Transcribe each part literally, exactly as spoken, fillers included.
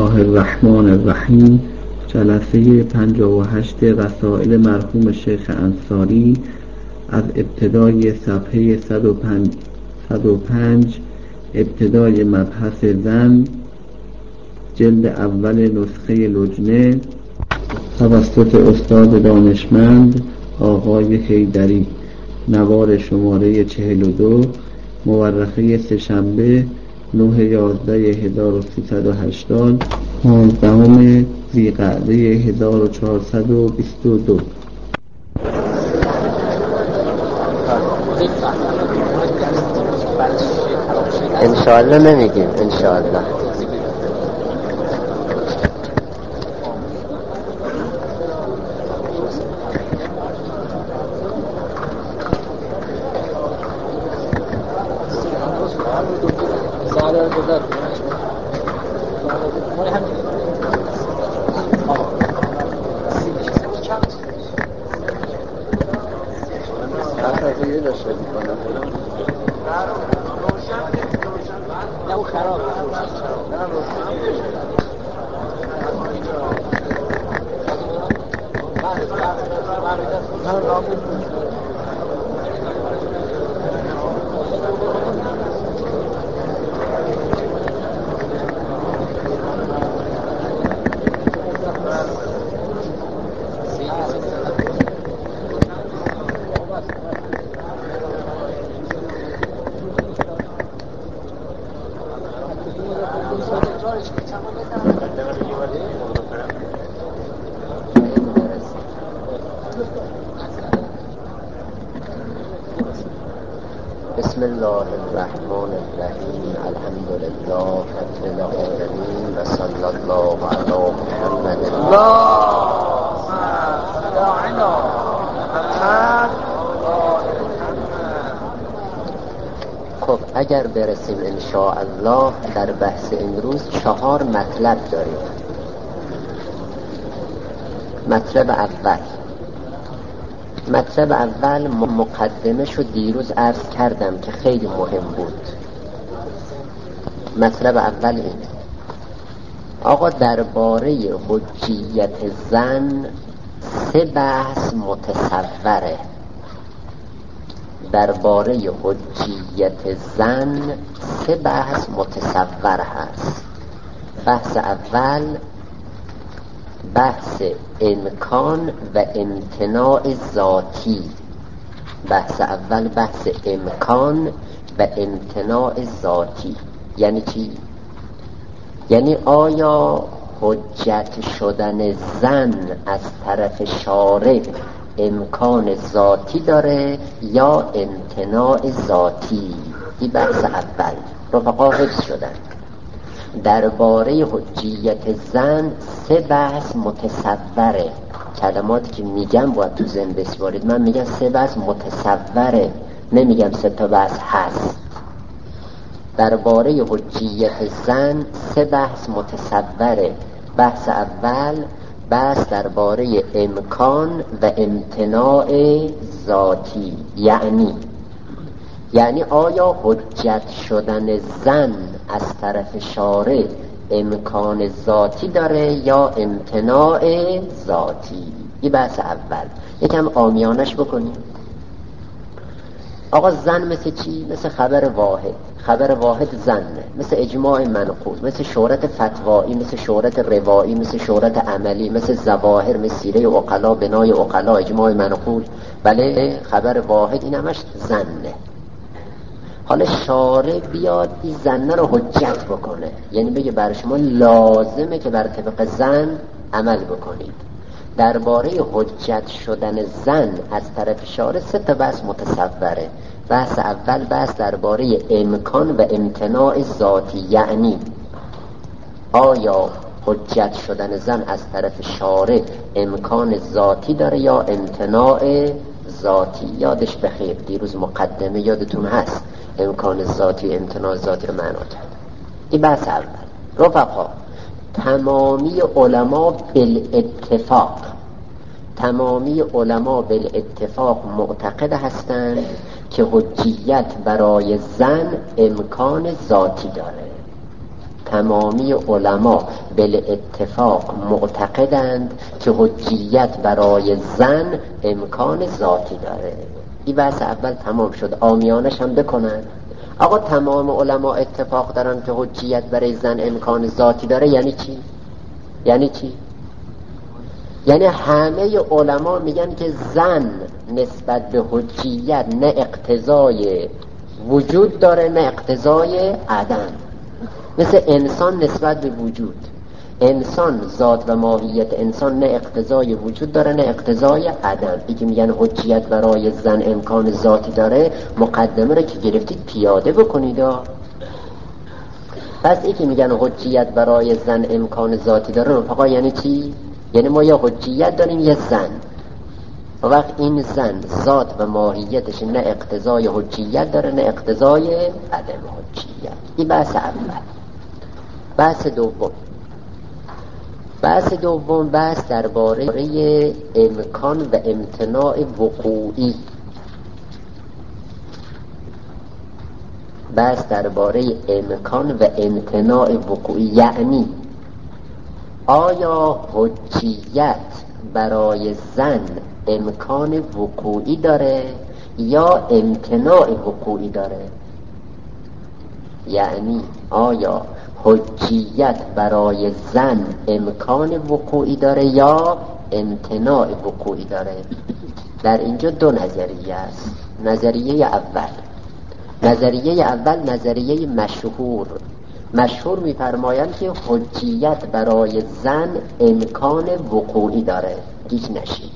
الله الرحمن الرحیم. جلسه پنجاه و هشت رسائل مرحوم شیخ انصاری از ابتدای صفحه صد و پنج ابتدای مبحث زن، جلد اول نسخه لجنه، توسط استاد دانشمند آقای حیدری، نوار شماره چهل و دو، مورخه سه‌شنبه نه یازده هزار و سیصد و هشتاد، پانزدهم ذی‌قعده هزار و چهارصد و بیست و دو. انشاءالله نمیگیم انشاءالله. بسم الله الرحمن الرحیم. الحمد لله رب العالمین و صلی الله علی محمد. اللهم صل علی محمد. خب اگر برسیم انشاءالله در بحث امروز چهار مطلب داریم. مطلب اول مطلب اول مقدمه شو دیروز عرض کردم که خیلی مهم بود. مطلب اول اینه: آقا درباره حجیت زن سه بحث متصوره. درباره حجیت زن سه بحث متصور هست. بحث اول بحث امکان و امتناع ذاتی. بحث اول بحث امکان و امتناع ذاتی. یعنی چی؟ یعنی آیا حجت شدن زن از طرف شارع امکان ذاتی داره یا امتناع ذاتی؟ این بحث اول. رفقا حفظ شدن. درباره حجیت زن سه بحث متصوره. کلماتی که میگم باید تو ذهن بسپارید. من میگم سه بحث متصوره، نمیگم سه تا بحث هست. درباره حجیت زن سه بحث متصوره. بحث اول بحث درباره امکان و امتناع ذاتی. یعنی یعنی آیا حجت شدن زن از طرف شارع امکان ذاتی داره یا امتناع ذاتی؟ این بحث اول. یکم عامیانش بکنیم. آقا زن مثل چی؟ مثل خبر واحد. خبر واحد زنه، مثل اجماع منقول، مثل شهرت فتوایی، مثل شهرت روایی، مثل شهرت عملی، مثل ظواهر، مثل سیره عقلا، بنای عقلا، اجماع منقول. بله، خبر واحد این همش زنه. حالا شارع بیاد این زنه رو حجت بکنه، یعنی بگه بر شما لازمه که بر طبق زن عمل بکنید. درباره حجت شدن زن از طرف شارع سه تا بحث متصوره. بحث اول بحث درباره امکان و امتناع ذاتی. یعنی آیا حجت شدن زن از طرف شارع امکان ذاتی داره یا امتناع ذاتی؟ یادش بخیر دیروز مقدمه یادتون هست امکان ذاتی امتناع ذاتی رو معنا کرد. این بحث اول. رفقا تمامی علما بالاتفاق تمامی علما بالاتفاق معتقد هستند که حجیت برای زن امکان ذاتی داره. تمامی علما به اتفاق معتقدند که حجیت برای زن امکان ذاتی داره. این بحث اول تمام شد. عامیانش هم بکنن. آقا تمام علما اتفاق دارن که حجیت برای زن امکان ذاتی داره، یعنی چی؟ یعنی چی؟ یعنی همه علما میگن که زن نسبت به حجیت نه اقتضای وجود داره نه اقتضای عدم. مثل انسان نسبت به وجود، انسان ذات و ماهیت انسان نه اقتضای وجود داره نه اقتضای عدم. این که میگن حجیت برای زن امکان ذاتی داره، مقدمه رو که گرفتید پیاده بکنید. پس این که میگن حجیت برای زن امکان ذاتی داره رفقا یعنی چی؟ یعنی ما یا حجیت داریم یا زن. و وقت این زن ذات و ماهیتش نه اقتضای حجیت داره نه اقتضای عدم حجیت. این بحث اول. بحث دوم بحث دوم بحث درباره امکان و امتناع وقوعی. بحث درباره امکان و امتناع وقوعی، یعنی آیا حجیت برای زن امکان وقوعی داره یا امتناع وقوعی داره؟ یعنی آیا حجیت برای زن امکان وقوعی داره یا امتناع وقوعی داره؟ در اینجا دو نظریه است. نظریه اول نظریه اول نظریه مشهور مشهور می‌فرمایند که حجیت برای زن امکان وقوعی داره. گیج نشید.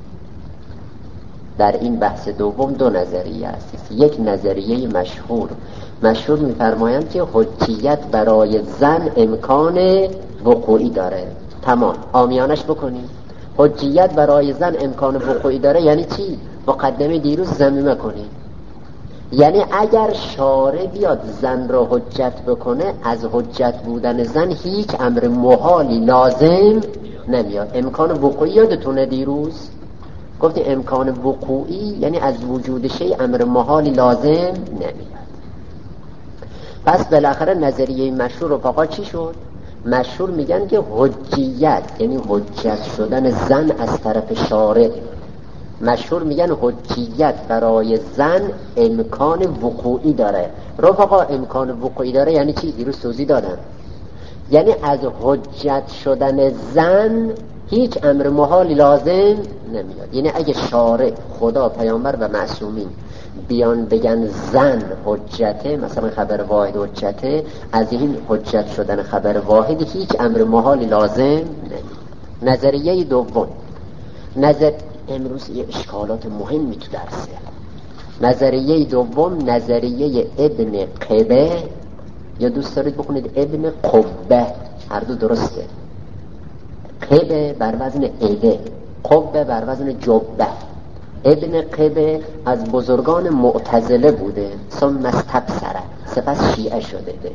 در این بحث دوم دو نظریه است. یک نظریه مشهور مشهور می‌فرمایند که حجیت برای زن امکان وقوعی داره. تمام عامیانش بکنید. حجیت برای زن امکان وقوعی داره یعنی چی؟ مقدمه دیروز ضمیمه کنید. یعنی اگر شارع بیاد زن را حجت بکنه، از حجت بودن زن هیچ امر محالی لازم نمیاد. امکان وقوعی یادتونه دیروز گفتی امکان وقوعی یعنی از وجود شی امر محالی لازم نمیاد. پس بالاخره نظریه مشهور رفقا چی شد؟ مشهور میگن که حجیت یعنی حجت شدن زن از طرف شارع. مشهور میگن حجیت برای زن امکان وقوعی داره. رفقا امکان وقوعی داره یعنی چی؟ دیروز توضیح دادم. یعنی از حجت شدن زن هیچ امر محالی لازم نمیاد. یعنی اگه شارع، خدا، پیامبر و معصومین بیان بگن زن حجته، مثلا خبر واحد حجته، از این حجت شدن خبر واحد هیچ امر محالی لازم نمیاد. نظریه دوم، نظر امروز یه اشکالات مهمی تو درسه. نظریه دوم نظریه ابن قبه، یا دوست دارید بکنید ابن قبه، هر دو درسته. قبه بر وزن عده، قبه بر وزن جبه. ابن قبه از بزرگان معتزله بوده، ثم استبصره، سپس شیعه شده ده.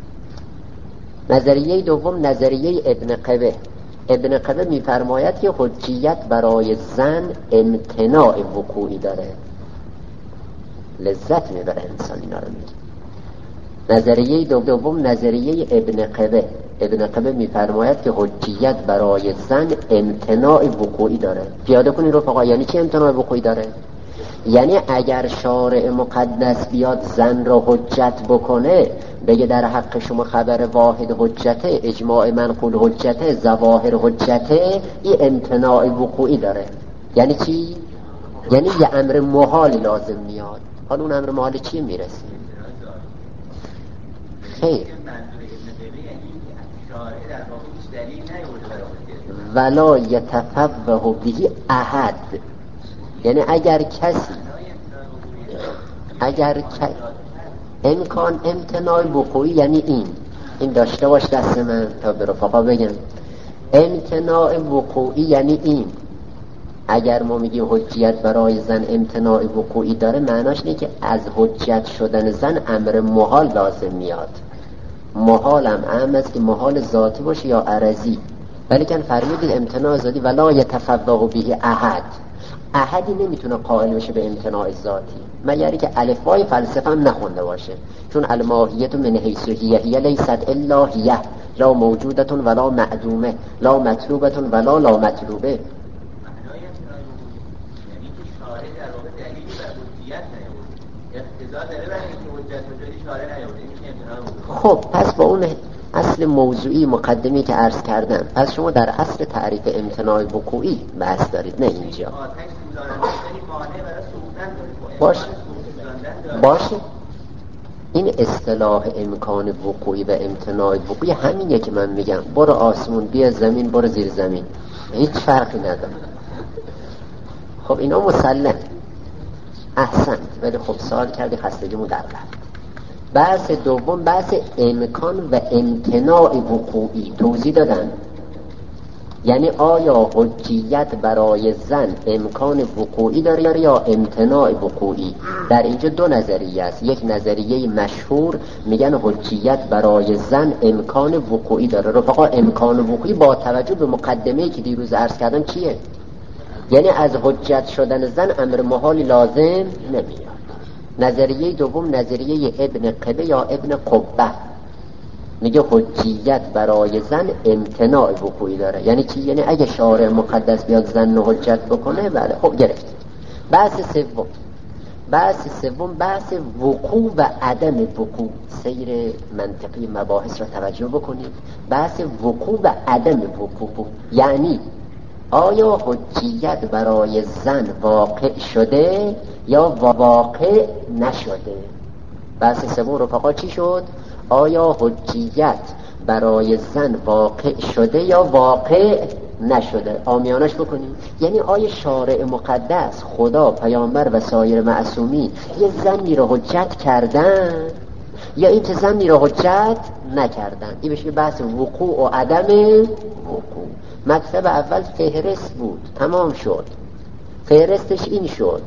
نظریه دوم نظریه ابن قبه. ابن قبه میفرماید که حجیت برای زن امتناع وقوعی داره. لذت میبره انسان اینا رو میگه. نظریه دوم نظریه ابن قبه. ابن قبه میفرماید که حجیت برای زن امتناع وقوعی داره. پیاده کنی رفقا یعنی چی امتناع وقوعی داره؟ یعنی اگر شارع مقدس بیاد زن را حجت بکنه، بگه در حق شما خبر واحد حجته، اجماع منقول حجته، ظواهر حجته، این امتناع وقوعی داره. یعنی چی؟ یعنی یه امر محال لازم میاد. حالا اون امر محال چی میرسه؟ خیر ولا یتفوه به احد. یعنی اگر کسی اگر کسی امکان امتناع وقوعی یعنی این این داشته باش دست من تا به رفقا بگم. امتناع وقوعی یعنی این اگر ما میگیم حجیت برای زن امتناع وقوعی داره، معناش اینه که از حجت شدن زن امر محال لازم میاد. محال هم اهم است که محال ذاتی باشه یا عرضی. ولی کن فرمودید امتناع ذاتی ولا یتفوه به احد. احدی نمیتونه قائل بشه به امتناع ذاتی مگر که الفبای فلسفه هم نخونده باشه، چون الماهیت من حیث هی هی لیست الا هی، لا موجودتون ولا معدومه، لا مطلوبتون ولا لا مطلوبه. خب پس با اون اصل موضوعی مقدمی که عرض کردم، پس شما در اصل تعریف امتناع وقوعی بحث دارید، نه اینجا. باشه باشه این اصطلاح امکان وقوعی و امتناع وقوعی همینه که من میگم برو آسمون بیا زمین برو زیر زمین، هیچ فرقی نداره. خب اینا مسلم احسنت، ولی خب سوال کردی خستگیمون در رفت. بحث دوم بحث امکان و امتناع وقوعی توضیح دادن، یعنی آیا حجیت برای زن امکان وقوعی داره یا امتناع وقوعی. در اینجا دو نظریه است، یک نظریه مشهور میگن حجیت برای زن امکان وقوعی داره. رفقا امکان وقوعی با توجه به مقدمه‌ای که دیروز عرض کردم چیه؟ یعنی از حجت شدن زن امر محالی لازم نمیاد. نظریه دوم نظریه ابن قبه یا ابن قبه میگه حجیت برای زن امتناع وقوعی داره. یعنی چی؟ یعنی اگه شارع مقدس بیاد زن رو حجت بکنه بله خب گرفت. بحث سوم بحث سوم بحث وقوع و عدم وقوع. سیر منطقی مباحث را توجه بکنید. بحث وقوع و عدم وقوع، یعنی آیا حجیت برای زن واقع شده یا واقع نشده. بحث سوم رفقا چی شد؟ آیا حجیت برای زن واقع شده یا واقع نشده. آمیانش بکنیم، یعنی آیا شارع مقدس خدا پیامبر و سایر معصومین یه زنی رو حجت کردن یا این که زنی رو حجت نکردن. این بشه بحث وقوع و عدم وقوع. مطلب اول فهرست بود، تمام شد. فهرستش این شد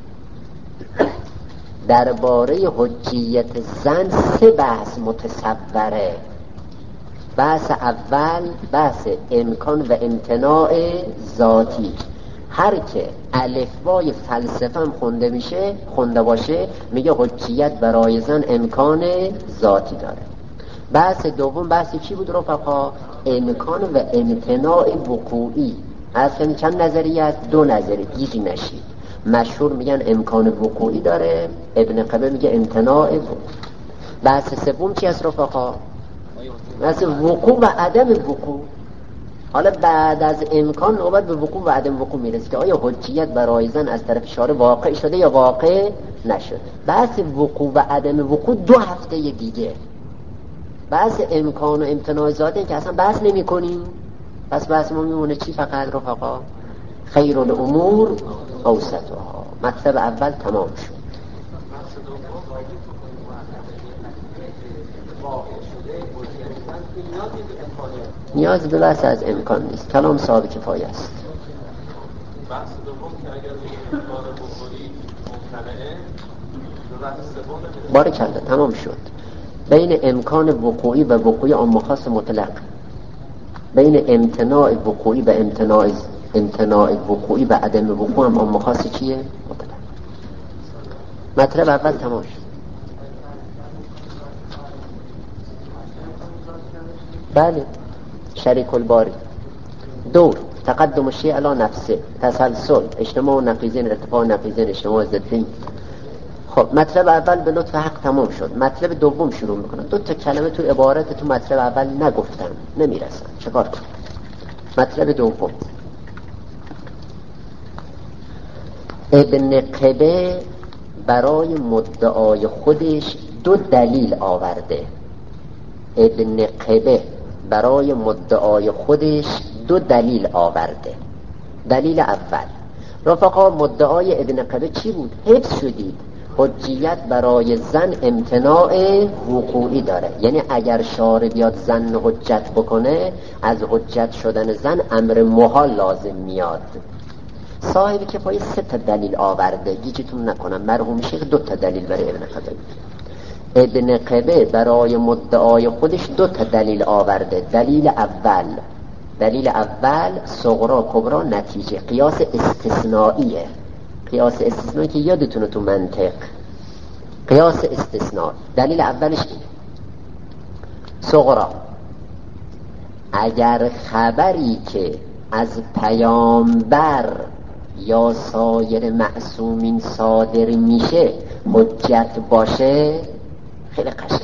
درباره حجیت زن سه بحث متصوره. بحث اول بحث امکان و امتناع ذاتی. هر که الفبای فلسفه هم خونده میشه خونده باشه میگه حجیت برای زن امکان ذاتی داره. بحث دوم بحث چی بود رفقا؟ امکان و امتناع وقوعی. اصلا چند نظریه است؟ دو نظریه، گیجی نشید. مشهور میگن امکان وقوعی داره، ابن قبه میگه امتناع وقوع. بحث سوم چی است رفقا؟ بحث وقوع و عدم وقوع. حالا بعد از امکان نوبت به وقوع و عدم وقوع میرسه که آیا حجیت برای زن از طرف شارع واقع شده یا واقع نشده. بحث وقوع و عدم وقوع دو هفته دیگه. بحث امکان و امتناع ذاتی که اصلا بحث نمی کنیم. پس بحث ما میمونه چی فقط رفقا؟ خیر الامور اوسطها. مطلب اول تمام شد. نیاز به بحث از امکان نیست، کلام صاحب کفایه است. بحث دوم که اگر امکان بخوری ممکنه بحث سوم بارکالله تمام شد. بین امکان وقوعی و وقوعی عام خاص مطلق، بین امتناع وقوعی و امتناع امتناع وقوعی و عدم وقوع هم عام خاص چیه؟ مطلق. مطلب اول تمام شد. بله شریک الباری. دور تقدم الشیء علی نفسه، تسلسل، اجتماع و نقیضین، ارتفاع و نقیضین، اجتماع ضدین. خب مطلب اول به لطف حق تمام شد. مطلب دوم شروع میکنم. دو تا کلمه تو عبارت تو مطلب اول نگفتم، نمیرسن، چکار کنم؟ مطلب دوم ابن قبه برای مدعای خودش دو دلیل آورده. ابن قبه برای مدعای خودش دو دلیل آورده. دلیل اول رفقا مدعای ابن قبه چی بود؟ حفظ شدید حجیت برای زن امتناع وقوعی داره. یعنی اگر شارع بیاد زن حجت بکنه از حجت شدن زن امر محال لازم میاد. صاحب کفایه سه تا دلیل آورده، گیجتون نکنم. مرحوم شیخ دو تا دلیل برای ابن قبه. ابن قبه برای مدعای خودش دو تا دلیل آورده. دلیل اول دلیل اول صغرا کبرا نتیجه، قیاس استثنائیه. قیاس استثنایی که یادتونه تو منطق قیاس استثناء. دلیل اولش اینه صغرا اگر خبری که از پیامبر یا سایر معصومین صادر میشه حجت باشه، خیلی قشنگ،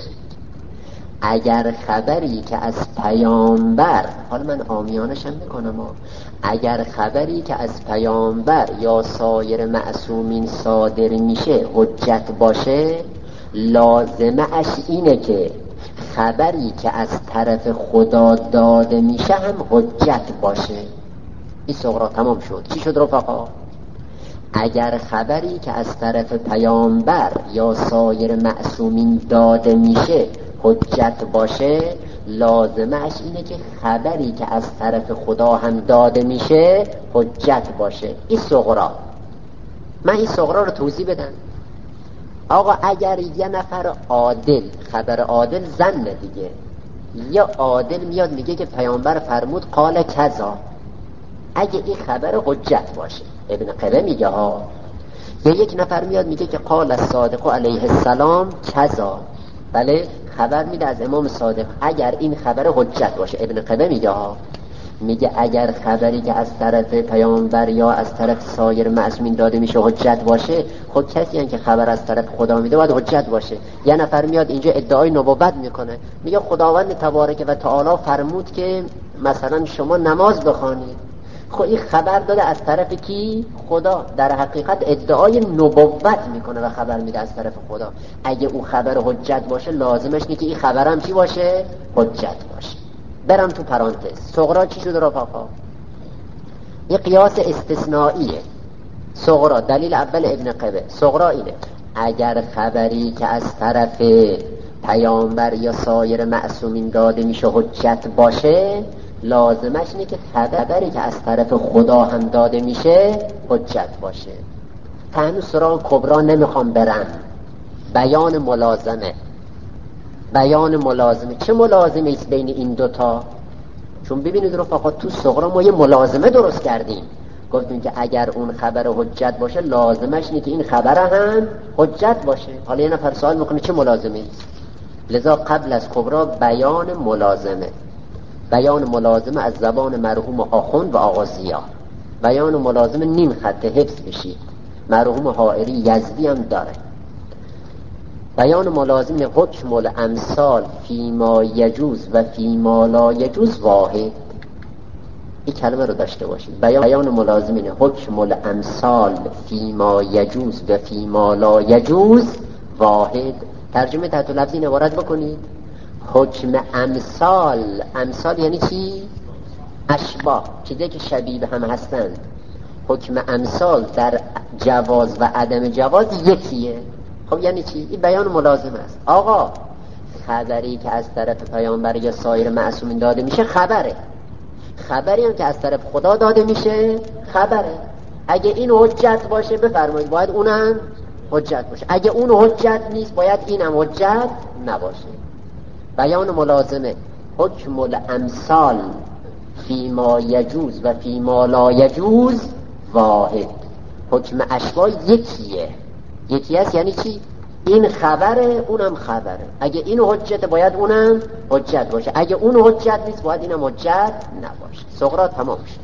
اگر خبری که از پیامبر، حالا من عامیانشم میکنم ها، اگر خبری که از پیامبر یا سایر معصومین صادر میشه حجت باشه، لازمه اش اینه که خبری که از طرف خدا داده میشه هم حجت باشه. این صغرا تمام شد. چی شد رفقا؟ اگر خبری که از طرف پیامبر یا سایر معصومین داده میشه حجت باشه، لازمش اینه که خبری که از طرف خدا هم داده میشه حجت باشه. این صغرا. من این صغرا رو توضیح بدم. آقا اگر یه نفر عادل، خبر عادل زنه دیگه، یا عادل میاد میگه که پیامبر فرمود قال کذا، اگه این خبر حجت باشه، ابن قبه میگه ها، یا یک نفر میاد میگه که قال الصادق علیه السلام کذا، بله خبر میده از امام صادق، اگر این خبر حجت باشه، ابن قبه میگه ها، میگه اگر خبری که از طرف پیامبر یا از طرف سایر معصومین داده میشه حجت باشه، خب کسی هم که خبر از طرف خدا میده باید حجت باشه. یه نفر میاد اینجا ادعای نبوت میکنه، میگه خداوند تبارک و تعالی فرمود که مثلا شما نماز بخوانید. خب این خبر داده از طرف کی؟ خدا. در حقیقت ادعای نبوت میکنه و خبر میده از طرف خدا. اگه اون خبر حجت باشه، لازمش اینه که این خبرم چی باشه؟ حجت باشه. برم تو پرانتز. صغرا چی شد رفقا؟ یه قیاس استثنائیه. صغرا دلیل اول ابن قبه. صغرا اینه اگر خبری که از طرف پیامبر یا سایر معصومین داده میشه حجت باشه، لازمش اینه که خبری که از طرف خدا هم داده میشه حجت باشه. هنوز سراغ کبرا نمیخوام برم. بیان ملازمه. بیان ملازمه چه ملازمه ایست بین این دوتا؟ چون ببینید رفقا تو صغرا ما یه ملازمه درست کردیم، گفتیم که اگر اون خبر حجت باشه، لازمش اینه که این خبر هم حجت باشه. حالا یه نفر سوال میکنه چه ملازمه ایست؟ لذا قبل از کبرا بیان ملازمه. بیان ملازمه از زبان مرحوم آخوند و آقا ضیا. بیان ملازمه نیم خط حفظ بشید، مرحوم حائری یزدی هم داره. بیان ملازمه حکم الامثال فیما یجوز و فیما لا یجوز واحد. این کلمه رو داشته باشید. بیان ملازمه حکم الامثال فیما یجوز و فیما لا یجوز واحد. ترجمه تحت لفظی عبارت بکنید. حکم امثال، امثال یعنی چی؟ اشباه، چیزی که شبیه هم هستند. حکم امثال در جواز و عدم جواز یکیه. خب یعنی چی؟ این بیان ملازم است. آقا خبری که از طرف پیامبر یا سایر معصومین داده میشه خبره، خبری هم که از طرف خدا داده میشه خبره. اگه این حجت باشه بفرمایید باید اونم حجت باشه، اگه اون حجت نیست باید اینم حجت نباشه. بیان ملازمه حکم الامثال فیما یجوز و فیما لا یجوز واحد. حکم اشباه یکیه. یکی هست یعنی چی؟ این خبره اونم خبره، اگه این حجت باید اونم حجت باشه، اگه اون حجت نیست باید اینم حجت نباشه. صغرا تمام شد.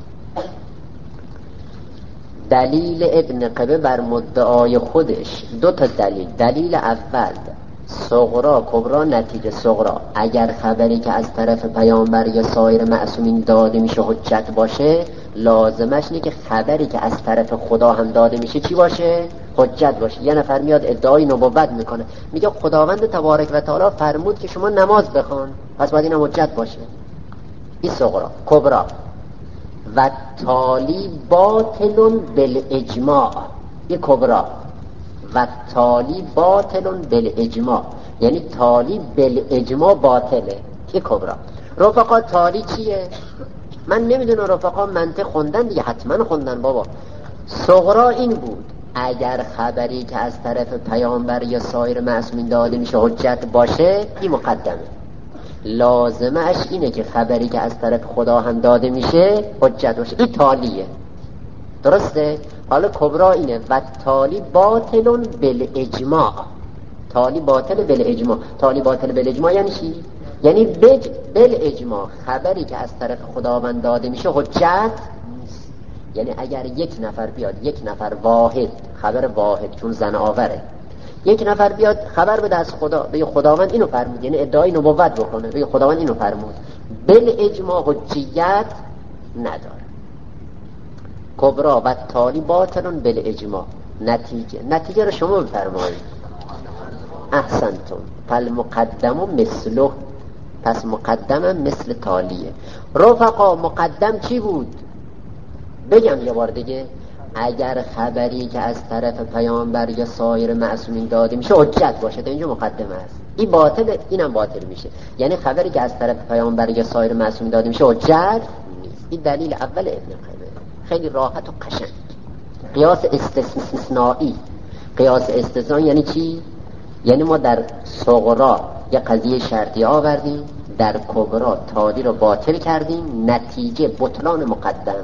دلیل ابن قبه بر مدعای خودش دو تا دلیل. دلیل اول صغرا کبرا نتیجه. صغرا اگر خبری که از طرف پیامبر یا سایر معصومین داده میشه حجت باشه، لازمش اینه که خبری که از طرف خدا هم داده میشه چی باشه؟ حجت باشه. یه نفر میاد ادعای نبوت میکنه، میگه خداوند تبارک و تعالی فرمود که شما نماز بخوان، پس باید اینم حجت باشه. این صغرا. کبرا و تالی باطل بالاجماع. این کبرا و تالی باطل بالاجماع، یعنی تالی بالاجماع باطله. این کبرا. رفقا تالی چیه؟ من نمیدونم رفقا منطق خوندن دیگه، حتما خوندن بابا. صغرا این بود اگر خبری که از طرف پیامبر یا سایر معصومین داده میشه حجت باشه، این مقدمه. لازمش اینه که خبری که از طرف خدا هم داده میشه حجت باشه. این تالیه، درسته؟ حالا کبرا اینه و تالی باطلون بالاجماع. تالی باطل بالاجماع. تالی باطل بالاجماع یعنی چی؟ یعنی بج بالاجماع خبری که از طرف خداوند داده میشه حجت نیست. یعنی اگر یک نفر بیاد، یک نفر واحد، خبر واحد چون زن آوره، یک نفر بیاد خبر بده از خدا، بگه خداوند اینو فرمود، یعنی ادعای نبوت بکنه، بگه خداوند اینو فرمود، بالاجماع حجیت نداره. کبرا و تالی باطلون بالاجماع. نتیجه نتیجه رو شما بفرمایید. احسنتون. فالمقدم مثله، پس مقدمم مثل تالیه. رفقا مقدم چی بود؟ بگم یه بار دیگه، اگر خبری که از طرف پیامبر یا سایر معصومین داده میشه حجت باشه، تا اینجا مقدمه است. این باطل، اینم باطل میشه. یعنی خبری که از طرف پیامبر یا سایر معصومین داده میشه حجت نیست. این دلیل اول ابن قیم، خیلی راحت و قشنگ. قیاس استثنایی. قیاس استثنایی یعنی چی؟ یعنی ما در صغرا یه قضیه شرطی آوردیم، در کبرا تالی رو باطل کردیم، نتیجه بطلان مقدم.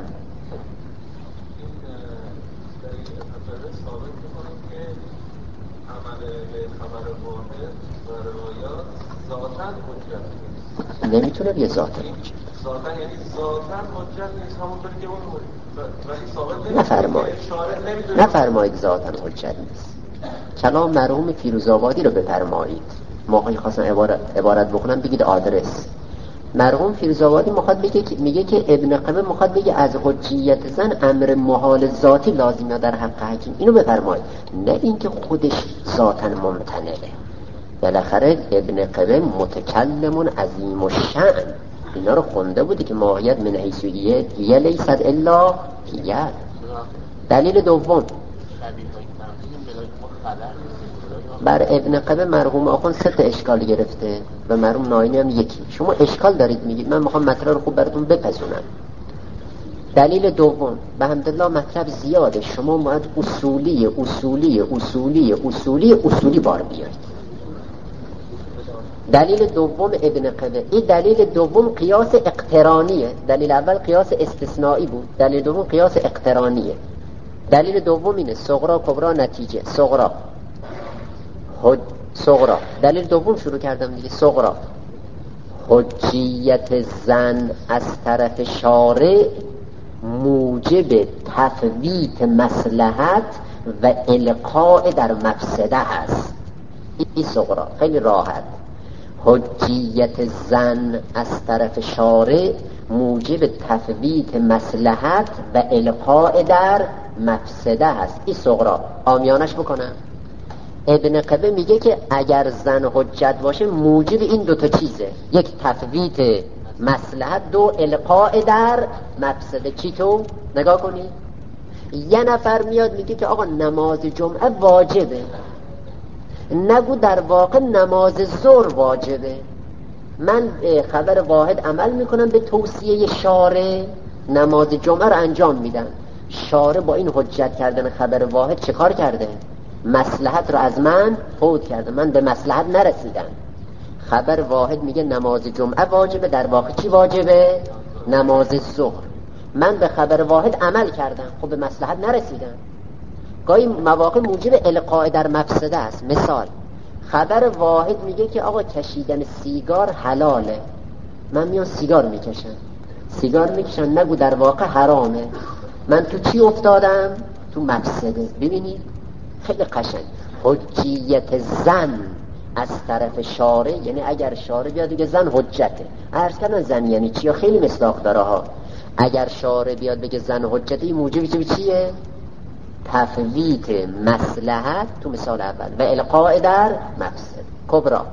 نمیتونه بیه ذاتن حجت. ذاتن یعنی ذاتن حجت نیست، همونطوری که اون ولی ثابت نفرمایید نفرمایید ذاتن حجت نیست. کلام مرحوم فیروزآبادی رو بفرمایید. موقعی خواستم عبارت, عبارت بخونم بگید آدرس. مرحوم فیروزآبادی میخواد بگه که میگه که ابن قیم میخواد بگه از حجیت زن امر محال ذاتی لازمه در حق حکیم. اینو بفرمایید، نه اینکه خودش ذاتن ممتنعه. بالاخره ابن قیم متکلمون عظیم الشأن، اینا رو خونده بودی که ماهیت من حیثیه هی لیست الا هی. دلیل دوم بر ابن قیم مرحوم آخوند سه تا اشکال گرفته و مرحوم ناینی هم یکی. شما اشکال دارید میگید، من میخوام مطلب رو خوب براتون بپزونم. دلیل دوم، به حمدالله مطلب زیاده، شما باید اصولی اصولی اصولی اصولی اصولی بار بیارید. دلیل دوم ابن قیم، این دلیل دوم قیاس اقترانیه. دلیل اول قیاس استثنایی بود، دلیل دوم قیاس اقترانیه. دلیل دوم اینه صغرا کبرا نتیجه. صغرا حج صغرا دلیل دوم شروع کردم دیگه. صغرا حجیت زن از طرف شارع موجب تفویت مصلحت و القاء در مفسده هست. این صغرا خیلی راحت. حجیت زن از طرف شارع موجب تفویت مصلحت و القاء در مفسده هست. این صغرا آمیانش بکنم. ابن قیم میگه که اگر زن حجت باشه موجب این دوتا چیزه، یک تفویت مصلحت، دو القاء در مفسده. چی تو؟ نگاه کنی یه نفر میاد میگه که آقا نماز جمعه واجبه، نگو در واقع نماز ظهر واجبه. من خبر واحد عمل میکنم به توصیه شارع، نماز جمعه رو انجام میدم. شارع با این حجت کردن خبر واحد چه کار کرده؟ مصلحت رو از من فوت کرده، من به مصلحت نرسیدم. خبر واحد میگه نماز جمعه واجبه، در واقع چی واجبه؟ نماز ظهر. من به خبر واحد عمل کردم، خب به مصلحت نرسیدم. گاهی مواقع موجب القاء در مفسده است. مثال خبر واحد میگه که آقا کشیدن سیگار حلاله، من میام سیگار میکشم، سیگار میکشم، نگو در واقع حرامه. من تو چی افتادم؟ تو مفسده. ببینید خیلی قشنگ. حجیت زن از طرف شارع، یعنی اگر شارع بیاد بگه زن حجته، عرض کردن زن یعنی چی؟ یا خیلی مصداق داره ها. اگر شارع بیاد بگه زن حجته، این موجب چیه؟ تفویت مصلحت تو مثال اول و القاء در مفسد. کبرا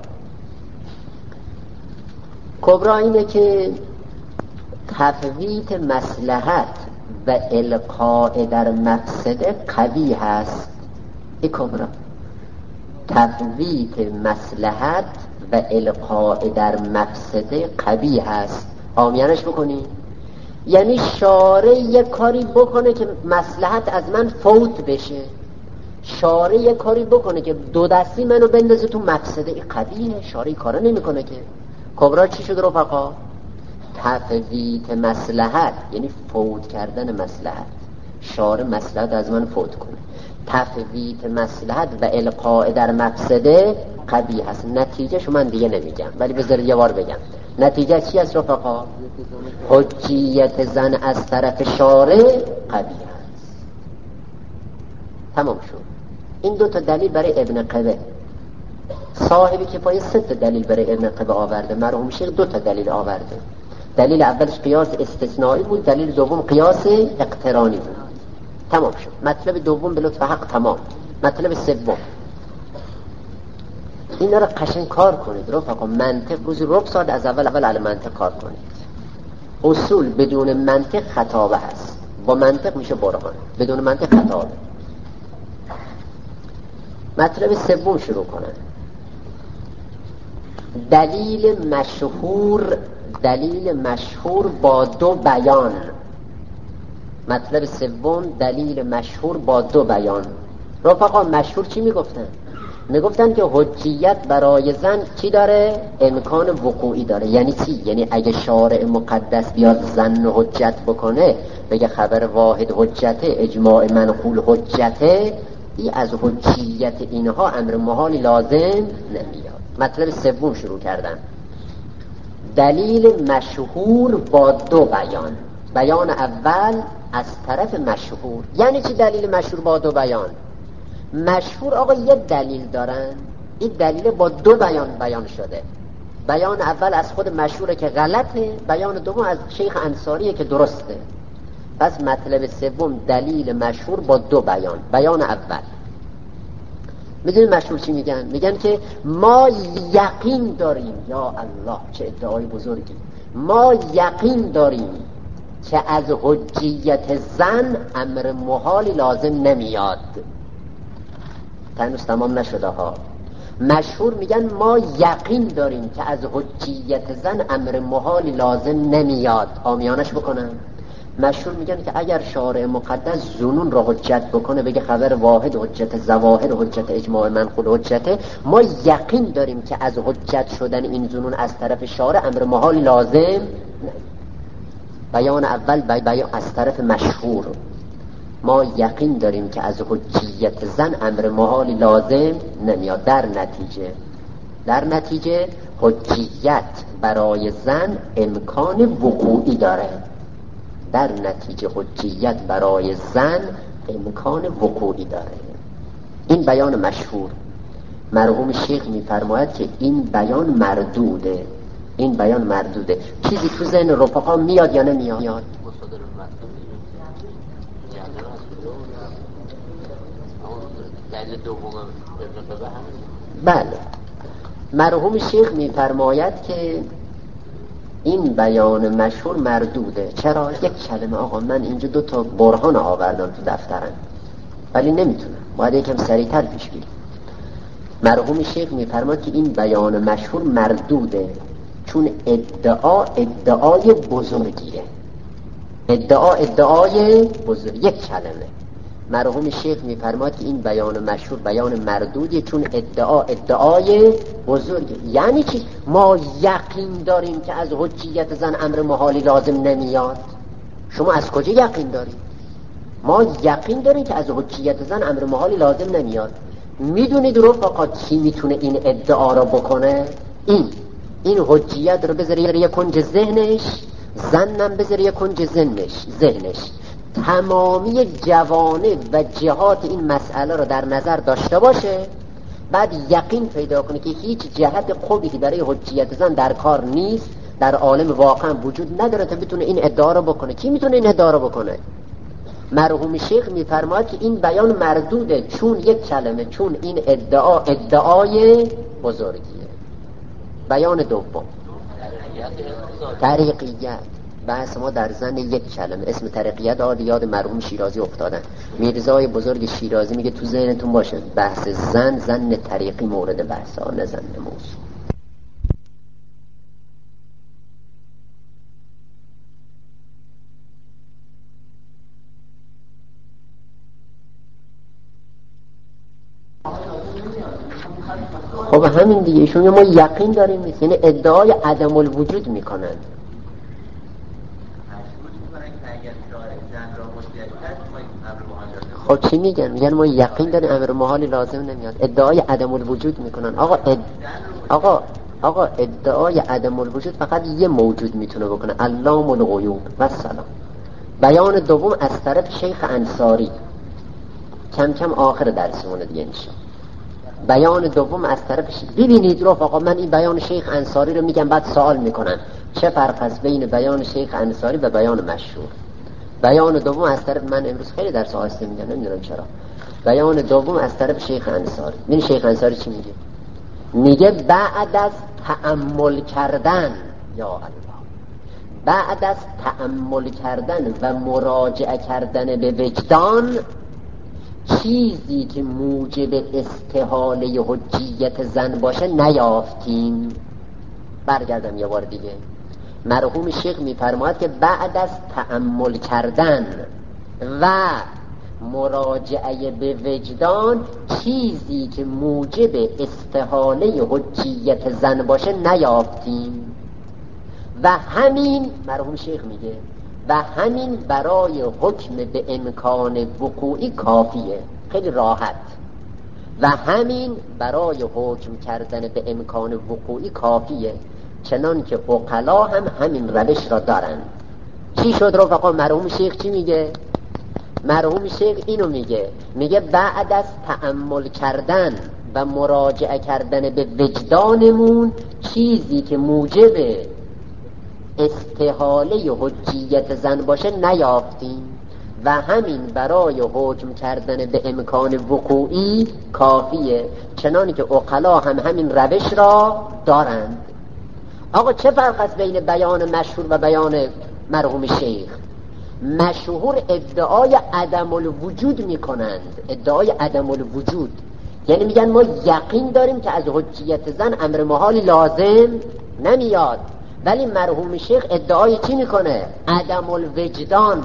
کبرا اینه که تفویت مصلحت و القاء در مفسده قوی هست. این کبرا تفویت مصلحت و القاء در مفسده قوی هست. آمیانش بکنی یعنی شارع یک کاری بکنه که مصلحت از من فوت بشه، شارع یک کاری بکنه که دو دستی منو بندازه تو مفسده. این قویه. شارع کارا نمیکنه که کبرا چی شد رفقا؟ تفویت مصلحت، یعنی فوت کردن مصلحت. شارع مصلحت از من فوت کنه، تفویت مصلحت و القاء در مفسده قبیح هست. نتیجه شو من دیگه نمیگم، ولی بذارید یه بار بگم. نتیجه چی است رفقا؟ حجیت زن از طرف شارع قبیح هست. تمام شد. این دو تا دلیل برای ابن قبه. صاحبی کفایه سه تا دلیل برای ابن قبه آورده، مرحوم شیخ دو تا دلیل آورده. دلیل اولش قیاس استثنایی بود، دلیل دوم قیاس اقترانی بود. تمام شد. مطلب دوم به لطف حق تمام. مطلب سوم اینا رو قشنگ کار کنید رفقا. منطق روزی ربع ساعت از اول اول علی منطق کار کنید. اصول بدون منطق خطابه هست، با منطق میشه برهان، بدون منطق خطابه. مطلب سوم شروع کنن. دلیل مشهور، دلیل مشهور با دو بیان. مطلب سوم دلیل مشهور با دو بیان. رفقا مشهور چی میگفتن؟ میگفتن که حجیت برای زن چی داره؟ امکان وقوعی داره. یعنی چی؟ یعنی اگه شارع مقدس بیاد زن حجت بکنه، بگه خبر واحد حجته، اجماع منقول حجته، ای از حجیت اینها امر محالی لازم نمیاد. مطلب سوم شروع کردن. دلیل مشهور با دو بیان. بیان اول از طرف مشهور. یعنی چی دلیل مشهور با دو بیان؟ مشهور آقا یه دلیل دارن، این دلیل با دو بیان بیان شده. بیان اول از خود مشهوره که غلطه، بیان دوم از شیخ انصاریه که درسته. پس مطلب سوم دلیل مشهور با دو بیان. بیان اول میدونی مشهور چی میگن؟ میگن که ما یقین داریم، یا الله چه ادعای بزرگی، ما یقین داریم که از حجیت زن امر محالی لازم نمیاد. تنوس تمام نشده ها. مشهور میگن ما یقین داریم که از حجیت زن امر محالی لازم نمیاد. آمیانش بکنن. مشهور میگن که اگر شارع مقدس زنون را حجت بکنه، بگه خبر واحد حجت، ظواهر حجت، اجماع منقول حجته، ما یقین داریم که از حجت شدن این زنون از طرف شارع امر محالی لازم نمیاد. بیان اول بی بیان از طرف مشهور. ما یقین داریم که از حجیت زن امر محالی لازم نمیاد. در نتیجه در نتیجه حجیت برای زن امکان وقوعی داره. در نتیجه حجیت برای زن امکان وقوعی داره. این بیان مشهور. مرحوم شیخ میفرماید که این بیان مردوده. این بیان مردوده. چیزی تو ذهن رفقا میاد یا نمیاد؟ بله. مرحوم شیخ میفرماید که این بیان مشهور مردوده. چرا؟ یک کلمه آقا، من اینجا دو تا برهان آوردم تو دفترم ولی نمیتونم، باید یکم سریعتر پیش بریم. مرحوم شیخ میفرماید که این بیان مشهور مردوده چون ادعا ادعای بزرگیه. ادعا ادعای بزرگ. یک کلمه. مرحوم شیخ میفرماید که این بیان مشهور بیان مردودیه چون ادعا ادعای بزرگه. یعنی چی؟ ما یقین داریم که از حجیت زن امر محالی لازم نمیاد. شما از کجا یقین دارید؟ ما یقین داریم که از حجیت زن امر محالی لازم نمیاد. میدونید رفقا کی میتونه این ادعا را بکنه؟ این این حجیت رو بذاره یه کنج ذهنش، زنم بذاره یه کنج ذهنش ذهنش تمامی جوانب و جهات این مسئله رو در نظر داشته باشه، بعد یقین پیدا کنه که هیچ جهت قبحی برای حجیت زن در کار نیست، در عالم واقعا وجود نداره تا بتونه این ادعا رو بکنه. کی میتونه این ادعا رو بکنه؟ مرحوم شیخ میفرماید که این بیان مردوده چون یک کلمه، چون این ادعا ادعای بزرگیه. بیان دوم طریقیت. بحث ما در زن یک کلمه اسم طریقیت آد یاد مرحوم شیرازی افتادن. میرزای بزرگ شیرازی میگه تو ذهنتون باشه بحث زن زن طریقی مورد بحث ها، نه زن موضوع. خب همین دیگه، ایشون ما یقین داریم نیست، یعنی ادعای عدم الوجود میکنن. خب چی میگن؟ میگن ما یقین داریم امر محالی لازم نمیاد، ادعای عدم الوجود میکنن. آقا اد... آقا آقا ادعای عدم الوجود فقط یه موجود میتونه بکنه، علام الغیوب و سلام. بیان دوم از طرف شیخ انصاری، کم کم آخر درسمونه دیگه انشاء. بیان دوم از طرف ش... ببینید رو آقا، من این بیان شیخ انصاری رو میگم، بعد سوال میکنن چه فرق است بین بیان شیخ انصاری و بیان مشهور. بیان دوم از طرف من امروز خیلی درس آهسته میگم، نمیدونم چرا. بیان دوم از طرف شیخ انصاری. ببین شیخ انصاری چی میگه؟ میگه بعد از تأمل کردن، یا الله، بعد از تأمل کردن و مراجعه کردن به وجدان، چیزی که موجب استحاله حجیت زن باشه نیافتیم. برگردم یه بار دیگه. مرحوم شیخ میفرماید که بعد از تأمل کردن و مراجعه به وجدان، چیزی که موجب استحاله حجیت زن باشه نیافتیم. و همین مرحوم شیخ میگه و همین برای حکم به امکان وقوعی کافیه، خیلی راحت. و همین برای حکم کردن به امکان وقوعی کافیه، چنان که عقلا هم همین روش را دارن. چی شد رفقا؟ مرحوم شیخ چی میگه؟ مرحوم شیخ اینو میگه، میگه بعد از تأمل کردن و مراجعه کردن به وجدانمون، چیزی که موجب استحاله حجیت زن باشه نیافتیم و همین برای حکم کردن به امکان وقوعی کافیه، چنانی که عقلا هم همین روش را دارند. آقا چه فرق است بین بیان مشهور و بیان مرحوم شیخ؟ مشهور ادعای عدم الوجود میکنند، ادعای عدم الوجود، یعنی میگن ما یقین داریم که از حجیت زن امر محالی لازم نمیاد. ولی مرحوم شیخ ادعای چی میکنه؟ عدم الوجدان.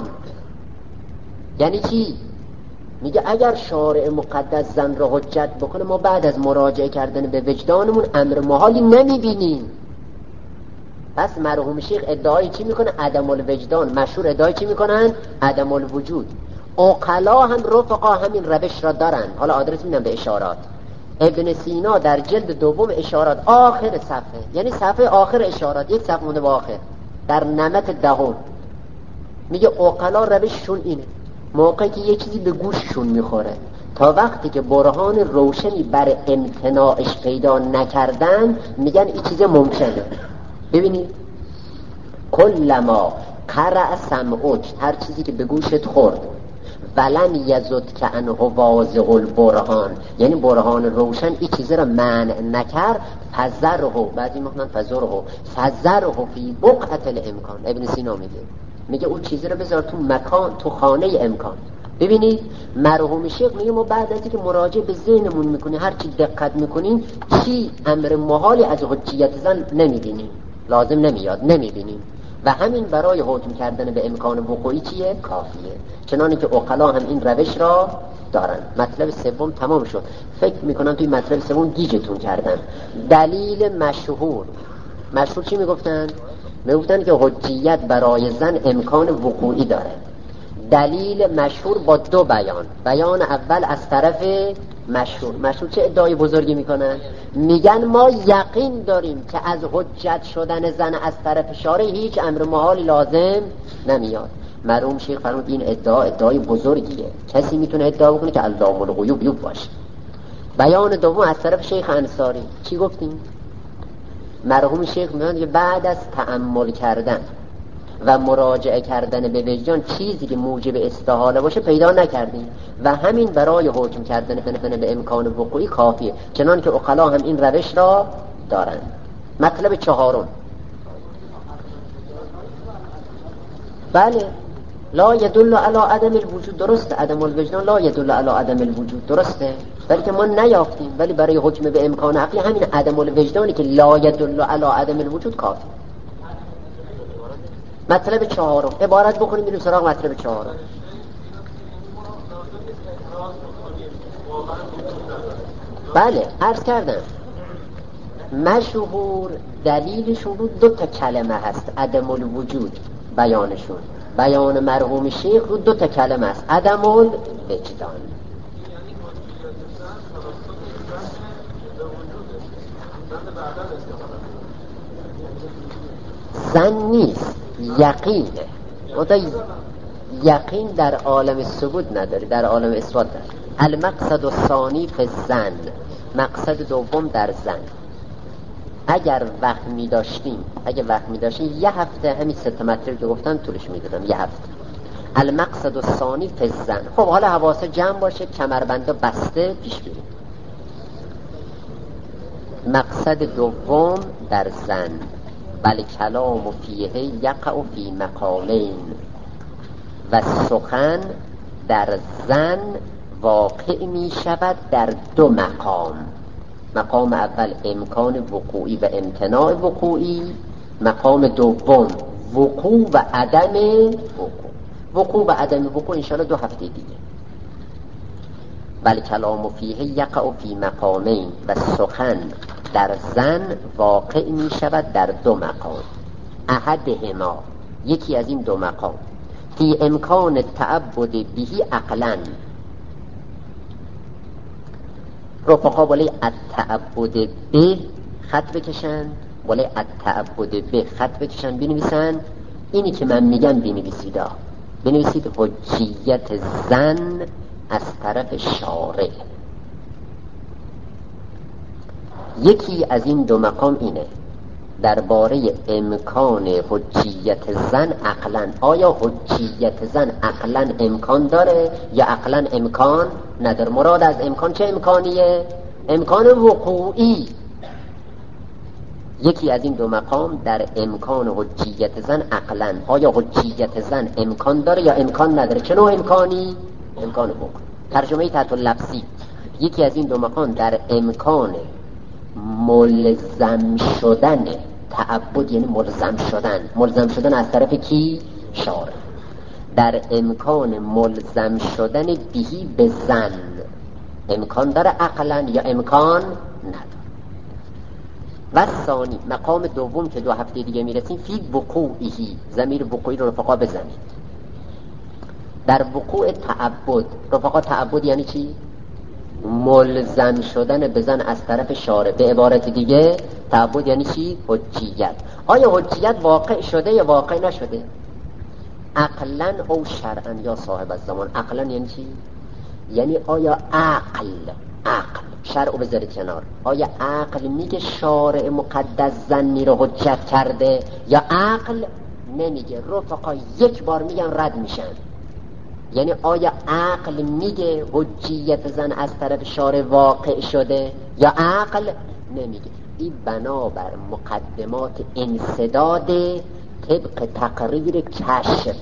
یعنی چی؟ میگه اگر شارع مقدس زن را حجت بکنه، ما بعد از مراجعه کردن به وجدانمون امر محالی نمیبینیم. پس مرحوم شیخ ادعای چی میکنه؟ عدم الوجدان. مشهور ادعای چی میکنن؟ عدم الوجود. عقلا هم رفقا همین روش را دارن. حالا آدرس میدم به اشارات. ابن سینا در جلد دوم اشارات آخر صفحه، یعنی صفحه آخر اشارات، یک صفحه مونده به آخر، در نمط دهم میگه عقلا روششون اینه، موقعی که یه چیزی به گوششون میخوره تا وقتی که برهان روشنی بر امتناعش پیدا نکردن، میگن این چیز ممکنه. ببینید کلما قرع سمعک، هر چیزی که به گوشت خورد، ولن یزد که انه واضح البرهان، یعنی برهان روشن این چیزی را منع نکرد، فزره، بعضی میخونن فزره، فزره فی بقعة الامکان. ابن سینا میگه میگه اون چیزی را بذار تو مکان، تو خانه امکان. ببینید مرحوم شیخ میگه ما بعد از اینکه مراجعه به ذهنمون میکنیم، هر چی دقت میکنیم، چی امر محالی از حجیت زن نمیبینیم، لازم نمیاد، نمیبینیم. و همین برای حکم کردن به امکان وقوعی چیه؟ کافیه. چنانه که عقلا هم این روش را دارن. مطلب سوم تمام شد. فکر میکنم توی مطلب سوم گیجتون کردم. دلیل مشهور. مشهور چی میگفتن؟ میگفتن که حجیت برای زن امکان وقوعی داره. دلیل مشهور با دو بیان. بیان اول از طرف مشهور. مشهور چه ادعای بزرگی میکنن؟ میگن ما یقین داریم که از حجت شدن زن از طرف شارع هیچ امر محالی لازم نمیاد. مرحوم شیخ فرمود این ادعا ادعای بزرگیه، کسی میتونه ادعا بکنه که علام الغیوب یوب باشه. بیان دوم از طرف شیخ انصاری چی گفتیم؟ مرحوم شیخ میگن که بعد از تأمل کردن و مراجعه کردن به وجدان، چیزی که موجب استحاله باشه پیدا نکردیم و همین برای حکم کردن به امکان وقوعی کافیه، چنان که عقلا هم این روش را دارن. مطلب چهارم، بله، لا يدل على عدم الوجود، درسته، عدم الوجدان لا يدل على عدم الوجود، درسته، ولی که ما نیافتیم. ولی برای حکم به امکان عقلی همین عدم الوجدانی که لا يدل على عدم الوجود کافی. مطلب چهارم، عبارت بکنیم میریم سراغ مطلب چهارم. بله عرض کردم مشهور دلیلشون رو دو تا کلمه هست، عدم الوجود بیانشون. بیان مرحوم شیخ رو دو تا کلمه است، عدم الوجدان. زن نیست، یقینه. منتها یقین در عالم ثبوت نداره، در عالم اثبات داره. المقصد الثانی فی الظن، مقصد دوم در زن. اگر وقت می داشتیم اگر وقت می داشتیم یه هفته همین ست مطلب که گفتم طولش می دادم، یه هفته. المقصد الثانی فی الظن. خب حالا حواس جمع باشه، کمربنده بسته پیش بریم. مقصد دوم در زن، بل کلام فیه یقع فی مقامین، و سخن در زن واقع می شود در دو مقام. مقام اول امکان وقوعی و امتناع وقوعی، مقام دوم وقوع و عدم وقوع. وقوع و عدم وقوع انشاءالله دو هفته دیگه. بل کلام فیه یقع فی مقامین، و سخن در زن واقع می شود در دو مقام. احدهما، یکی از این دو مقام، فی امکان تعبد بهی عقلا. رفقا بوله التعبد به خط بکشن، بوله التعبد به خط بکشن بنویسن. اینی که من میگم بنویسید، بنویسید حجیت زن از طرف شارع. یکی از این دو مقام اینه، درباره امکان حجیت زن عقلا. آیا حجیت زن عقلا امکان داره یا عقلا امکان نداره؟ مراد از امکان چه امکانیه؟ امکان وقوعی. یکی از این دو مقام در امکان حجیت زن عقلا. آیا حجیت زن امکان داره یا امکان نداره؟ چه نوع امکانی؟ امکان وقوعی. ترجمه تحت لفظی، یکی از این دو مقام در امکان ملزم شدن تعبد، یعنی ملزم شدن. ملزم شدن از طرف کی؟ شارع. در امکان ملزم شدن بهی به زن امکان داره عقلا یا امکان نداره. و ثانی، مقام دوم که دو هفته دیگه میرسیم، فی وقوعی. ضمیر وقوعی رو رفقا بزنید. در وقوع تعبد، رفقا تعبد یعنی چی؟ ملزم شدن بزن از طرف شارع. به عبارت دیگه تعبد یعنی چی؟ حجیت. آیا حجیت واقع شده یا واقع نشده؟ عقلا او شرعا یا صاحب الزمان. عقلا یعنی چی؟ یعنی آیا عقل عقل شرع رو بذارید کنار، آیا عقل میگه شارع مقدس زنی رو حجت کرده یا عقل نمیگه؟ رفقا یک بار میگن رد میشن. یعنی آیا عقل میگه حجیت زن از طرف شارع واقع شده یا عقل نمیگه؟ این بنابر مقدمات انسداد طبق تقریر کشف.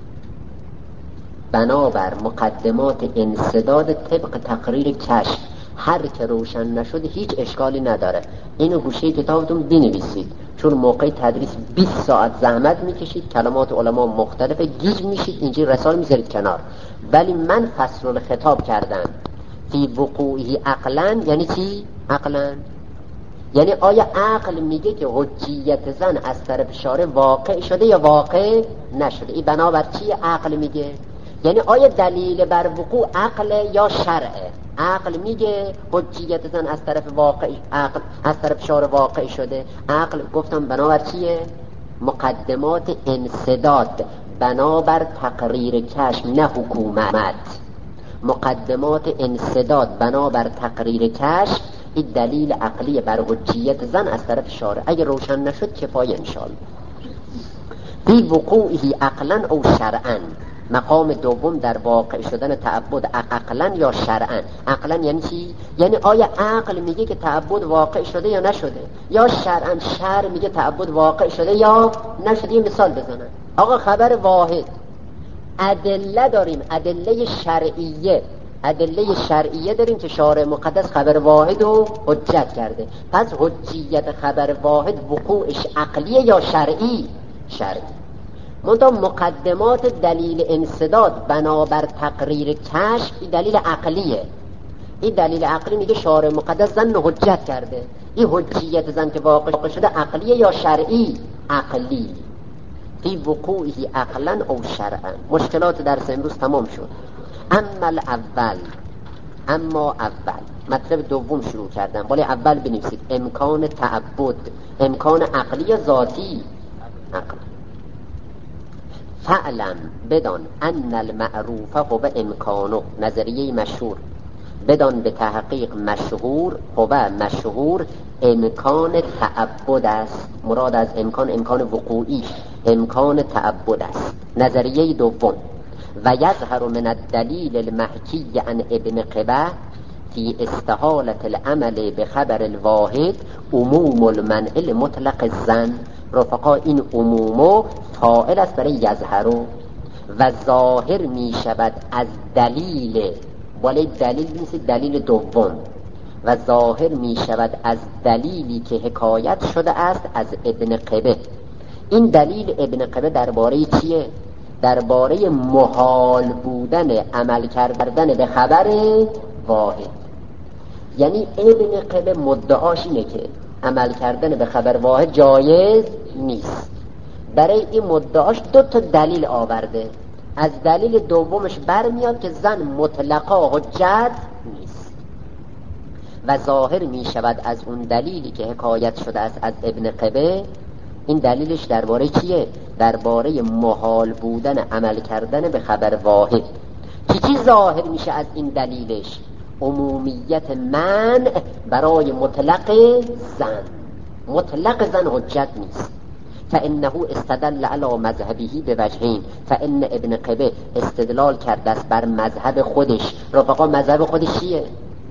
بنابر مقدمات انسداد طبق تقریر کشف، هر که روشن نشده هیچ اشکالی نداره. اینو گوشه کتابتون بنویسید، چون موقع تدریس بیست ساعت زحمت میکشید، کلمات علما مختلفه، گیج میشید، اینجا رسال میذارید کنار. ولی من فصل الخطاب کردم فی وقوعی عقلا. یعنی چی؟ عقلا یعنی آیا عقل میگه که حجیت زن از طرف شارع واقع شده یا واقع نشده؟ این بنابر چی عقل میگه؟ یعنی آیا دلیل بر وقوع عقل یا شرعه؟ عقل میگه حجیت زن از طرف واقع عقل از طرف شارع واقع شده. عقل گفتم بنابر چیه؟ مقدمات انسداد، بنابر تقریر کشف نه حکومت. مقدمات انسداد بنابر تقریر کشف، این دلیل عقلی بر حجیت زن از طرف شارع. اگه روشن نشد کفایه انشاءالله. بی وقوعی عقلا او شرعا. مقام دوم در واقع شدن تعبد عقلا یا شرعا. عقلا یعنی چی؟ یعنی آیا عقل میگه که تعبد واقع شده یا نشده، یا شرعا شرع میگه تعبد واقع شده یا نشده. یه مثال بزنم. آقا خبر واحد، ادله داریم، ادله شرعیه، ادله شرعیه داریم که شارع مقدس خبر واحد رو حجت کرده. پس حجیت خبر واحد وقوعش عقلیه یا شرعی؟ شرعی. منتها مقدمات دلیل انسداد بنابر تقریر کشف دلیل عقلیه. این دلیل عقلی میگه شارع مقدس زن حجت کرده. این حجیت زن که واقع شده عقلیه یا شرعی؟ عقلی. فی وقوعی عقلا او شرعا. مشکلات درس امروز تمام شد. اما الاول، اما اول مطلب دوم شروع کردم، ولی اول بنویسید امکان تعبد، امکان عقلی یا ذاتی؟ عقل. فعلم بدان ان المعروف هو امکانه، نظریه مشهور، بدان به تحقیق مشهور، هو مشهور امکان تعبد است. مراد از امکان امکان وقوعی، امکان تعبد است. نظریه دوم و یظهر من الدلیل المحکی عن ابن قبه فی استحالة العمل بخبر الواحد عموم المنع المطلق الظن. رفقا این عمومو فاعل است برای یظهرو و ظاهر می شود از دلیل، ولی دلیل نیست، دلیل دوم، و ظاهر می شود از دلیلی که حکایت شده است از ابن قبه. این دلیل ابن قبه درباره چیه؟ درباره محال بودن عمل کردن به خبر واحد. یعنی ابن قبه مدعاش اینه که عمل کردن به خبر واحد جایز نیست. برای این مدعاش دو تا دلیل آورده. از دلیل دومش برمیاد که زن مطلقا حجت نیست و ظاهر می شود از اون دلیلی که حکایت شده است از ابن قبه. این دلیلش درباره چیه؟ درباره محال بودن عمل کردن به خبر واحد. چی چی ظاهر میشه از این دلیلش؟ عمومیت منع برای مطلق زن. مطلق زن حجت نیست. فانه استدل علی مذهبه به وجهین. فان ابن قبه استدلال کرده است بر مذهب خودش. رفقا مذهب خودش چیه؟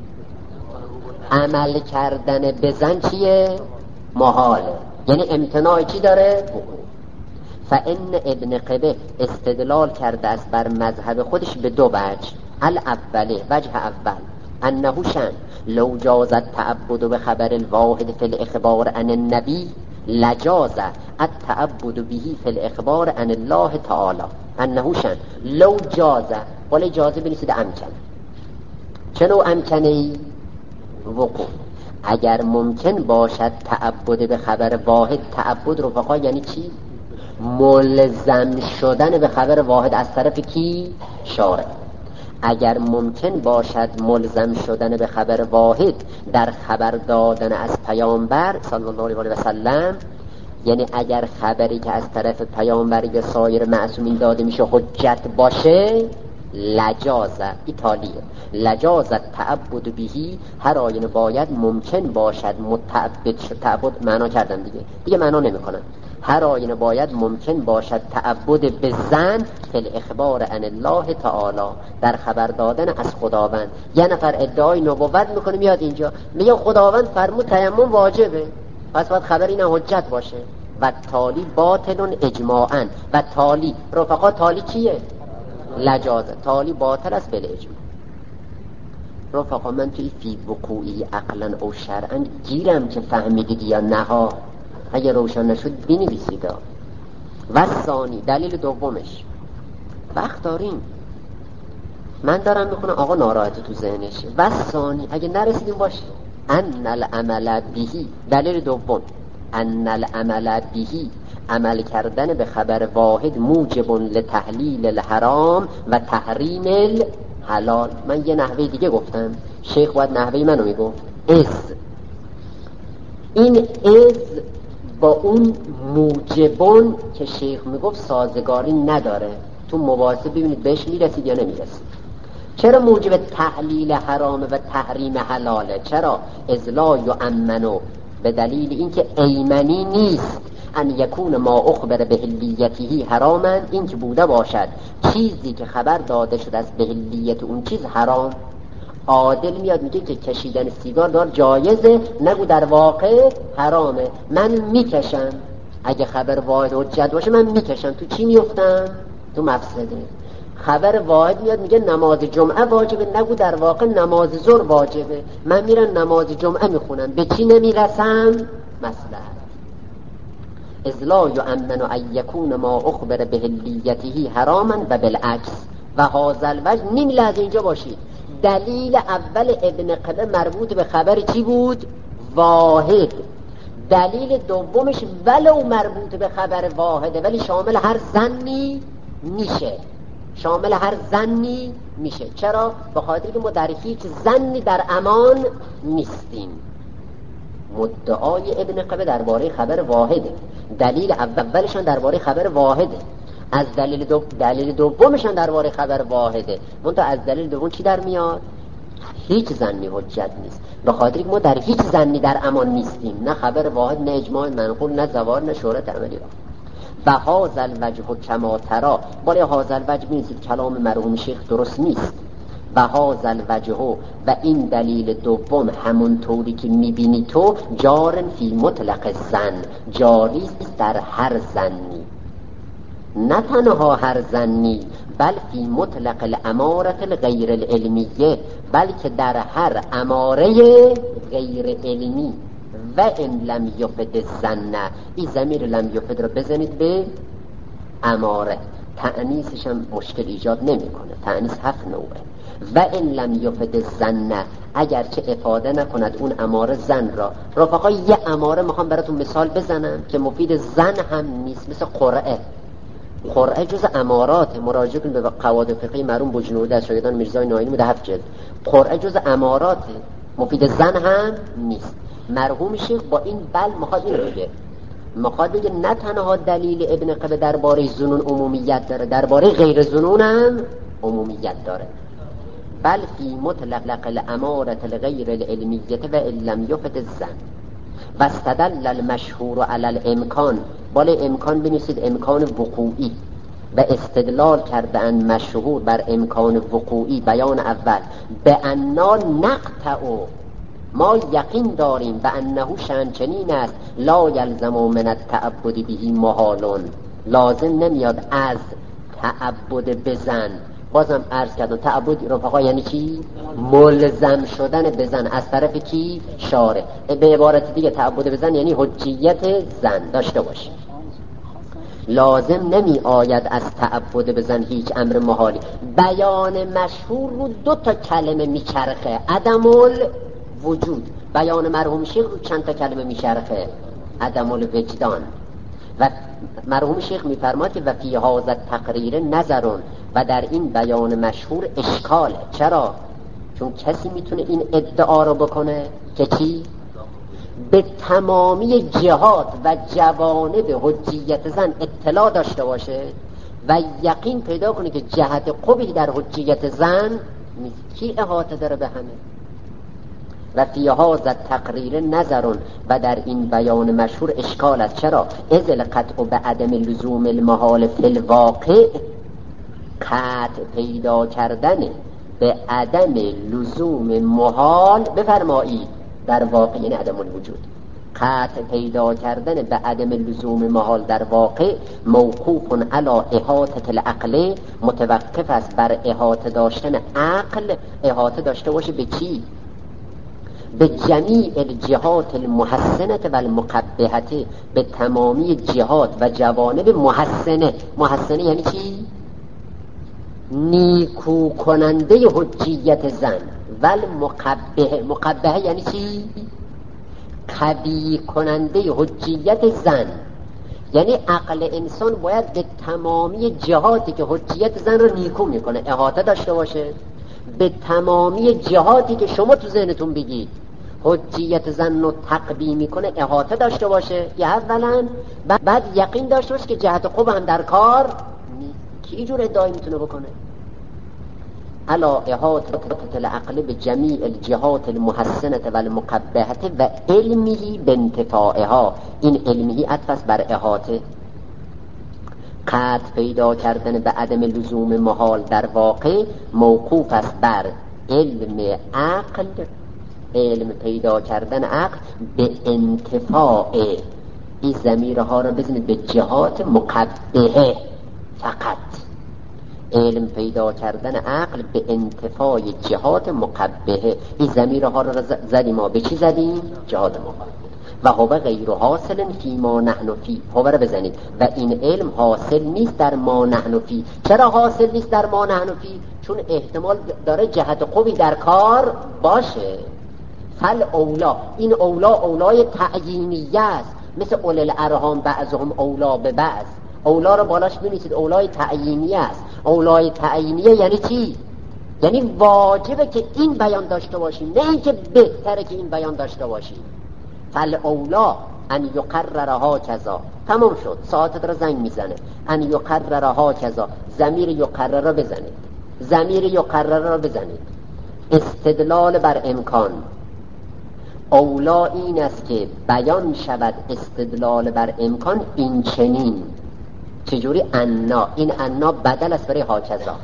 عمل کردن به زن چیه؟ محاله، یعنی امتناع چی داره؟ فان ابن قبه استدلال کرده است بر مذهب خودش به دو وجه. الاوله، وجه اول، انه شن لو جاز التعبد بخبر الواحد فی الاخبار عن النبی لجاز التعبد به فی الاخبار عن الله تعالی. انه شن لو جاز، ولی جازه بنویسید امکن. چنو امکنه؟ وقوع. اگر ممکن باشد تعبد به خبر واحد، تعبد رفقا یعنی چی؟ ملزم شدن به خبر واحد از طرف کی؟ شارع. اگر ممکن باشد ملزم شدن به خبر واحد در خبر دادن از پیامبر صلی الله علیه و سلم، یعنی اگر خبری که از طرف پیامبر یا سایر معصومین داده میشه حجت باشه، لجازه، ایتالیه، لجازت تعبد بهی، هر آینه باید ممکن باشد متعبد شد. تعبد معنا کردن دیگه دیگه معنا نمی کنن. هر آینه باید ممکن باشد تعبد به زن فی الاخبار عن الله تعالی، در خبر دادن از خداوند. یه نفر ادعای نبوت میکنه میاد اینجا میگه خداوند فرمود تیمم واجبه، پس باید خبر این حجت باشه. و تالی باطل اجماعا. و تالی رفقا تالی چیه؟ لجازه. تالی باطل است بل اجماع. رفقا من توی فی وقوعی عقلا او شرعا گیرم که فهمیدید یا نه ها؟ اگه روشن نشد بنویسید. و ثانی، دلیل دومش، وقت داریم، من دارم میخونم آقا ناراحتی تو ذهنشه. و ثانی، اگه نرسیدیم باشه، ان العمل بهی، دلیل دوم، ان العمل بهی، عمل کردن به خبر واحد موجب لتحلیل الحرام و تحریم الحلال. من یه نحوه دیگه گفتم، شیخ باید نحوه منو میگفت. از این از با اون موجبون که شیخ میگفت سازگاری نداره. تو مباحثه ببینید بهش میرسید یا نمیرسید. چرا موجب تحلیل حرام و تحریم حلاله؟ چرا؟ ازلا یؤمنو، به دلیل اینکه ایمنی نیست ان یکون ما اخبر به حلیته حراما، این که بوده باشد چیزی که خبر داده شده از به حلیت اون چیز حرام. عادل میاد میگه که کشیدن سیگار دار جایزه، نگو در واقع حرامه. من میکشم، اگه خبر واحد حجت باشه من میکشم، تو چی میفتم؟ تو مفسده. خبر واحد میاد میگه نماز جمعه واجبه، نگو در واقع نماز ظهر واجبه، من میرم نماز جمعه میخونم، به چی نمیرسم؟ مصلحت. اذ لا یؤمن ان یکون ما اخبر به حلیته حراما و بالعکس. و هذا الوجه، نیم لحظه اینجا باشید، دلیل اول ابن قبه مربوط به خبر چی بود؟ واحد. دلیل دومش ولو مربوط به خبر واحده ولی شامل هر ظنی میشه، شامل هر ظنی میشه. چرا؟ به خاطر که ما در هیچ ظنی در امان نیستیم. مدعای ابن قبه درباره خبر واحده، دلیل اولشان درباره خبر واحده، از دلیل دو... دلیل دومشان درباره خبر واحده. منتها از دلیل دوم چی در میاد؟ هیچ ظنی حجت نیست، به خاطر که ما در هیچ ظنی در امان نیستیم، نه خبر واحد، نه اجماع منقول، نه زوار، نه شهرت عملی را. و هذا الوجه کما ترى، ولی هذا الوجه بینید کلام مرحوم شیخ درست نیست. و هذا الوجه و این دلیل دوم همون طوری که میبینی تو جارن فی مطلق الظن، جاری است در هر ظنی، نه تنها هر ظنی بل فی مطلق الاماره الغیر العلمیه، بلکه در هر اماره غیر علمی. و ان لم یفد الظن، این ضمیر لم یفد رو بزنید به اماره، تأنیسش هم مشکل ایجاد نمیکنه، تأنیس هفت نوعه. و ان لم یفد الظن، اگرچه افاده نکند اون اماره زن را. رفقا یه اماره میخوام براتون مثال بزنم که مفید زن هم نیست، مثل قرعه. قرعه جز امارات، مراجعه کنید به قواعد فقهی مرحوم بجنورده از شاگردان میرزای ناینی بوده، هفت جلد. قرعه جز امارات، مفید زن هم نیست. مرحوم شیخ با این بل میخواد این رو بگه، میخواد بگه نه تنها دلیل ابن قبه درباره ظنون عمومیت داره، درباره غیر ظنون هم عمومیت داره. بل فی مطلق الاماره الغیر العلمیه و ان لم یفد الظن. و استدل المشهور علی الامکان، بالا امکان بنویسید امکان وقوعی. و استدلال کردن مشهور بر امکان وقوعی، بیان اول به انا نقطع، ما یقین داریم به انه شنچنین است، لا یلزم من التعبد به محالون، لازم نمیاد از تعبد بزن. بازم عرض کردم تعبد رفقا یعنی چی؟ ملزم شدن بزن از طرف کی؟ شارع. به عبارت دیگه تعبد بزن یعنی حجیت زن داشته باشه. لازم نمی آید از تعبد بزن هیچ امر محالی. بیان مشهور رو دو تا کلمه میچرخه، عدم الوجود. بیان مرحوم شیخ رو چند تا کلمه میچرخه؟ عدم الوجدان. و مرحوم شیخ میفرماد که و فی هذا تقریر نظرون، و در این بیان مشهور اشکاله. چرا؟ چون کسی میتونه این ادعا رو بکنه که چی؟ به تمامی جهات و جوانب حجیت زن اطلاع داشته باشه و یقین پیدا کنه که جهت قبحی در حجیت زن نیست. کی احاطه داره به همه؟ و فی هذا تقریر نظرون، و در این بیان مشهور اشکال است. چرا؟ اذ القطع به عدم لزوم المحال فی الواقع، قطع پیدا کردن به عدم لزوم محال، بفرمایید در واقع یعنی عدم الوجود، قطع پیدا کردن به عدم لزوم محال در واقع موقوف علی احاطه العقل، متوقف است بر احاطه داشتن عقل. احاطه داشته باشه به چی؟ به جمیع الجهات المحسنه و المقبحه، به تمامی جهات و جوانب محسنه. محسنه یعنی چی؟ نیکو کننده حجیت زن. ول مقبحه، مقبحه یعنی چی؟ قوی کننده حجیت زن. یعنی عقل انسان باید به تمامی جهاتی که حجیت زن رو نیکو میکنه احاطه داشته باشه، به تمامی جهاتی که شما تو ذهنتون بگید حجیت زن رو تقوی میکنه احاطه داشته باشه. یا اولا بعد یقین داشته باشه که جهت قبح هم در کار نیست. کی اینجور ادعایی میتونه بکنه؟ علا احاطه العقل به جمیع الجهات المحسنه و المقبحه و علمه بانتفاعها. این علمه عطف بر احاطه. قطع پیدا کردن به عدم لزوم محال در واقع موقوف است بر علم عقل، علم پیدا کردن عقل به انتفاع. این ضمیرها را بزنید به جهات مقبحه فقط. علم پیدا کردن عقل به انتفاع جهات مقبحه. این ضمیرها را زدیم ما به چی زدیم؟ جهات مقبحه. و هو غیر حاصل فی ما نحن فی. هو رو بزنید و این علم حاصل نیست در ما نحن فی. چرا حاصل نیست در ما نحن فی؟ چون احتمال داره جهت خوبی در کار باشه. فل اولا، این اولا اولای تعیینیه است، مثل اول الارحام بعضهم اولا به بعض. اولا رو بالاش بنویسید، اولای تعیینیه است. اولای تعیینیه یعنی چی؟ یعنی واجبه که این بیان داشته باشیم، نه اینکه بهتره که این بیان داشته باشیم. فل اولا ان یقررها کذا. تمام شد، ساعتت رو زنگ میزنه. ان یقررها کذا، ضمیر یقرر رو بزنید، ضمیر یقرر رو بزنید. استدلال بر امکان، اولا این است که بیان شود استدلال بر امکان این چنین. چجوری؟ انا، این انا بدل است برای هاکذا.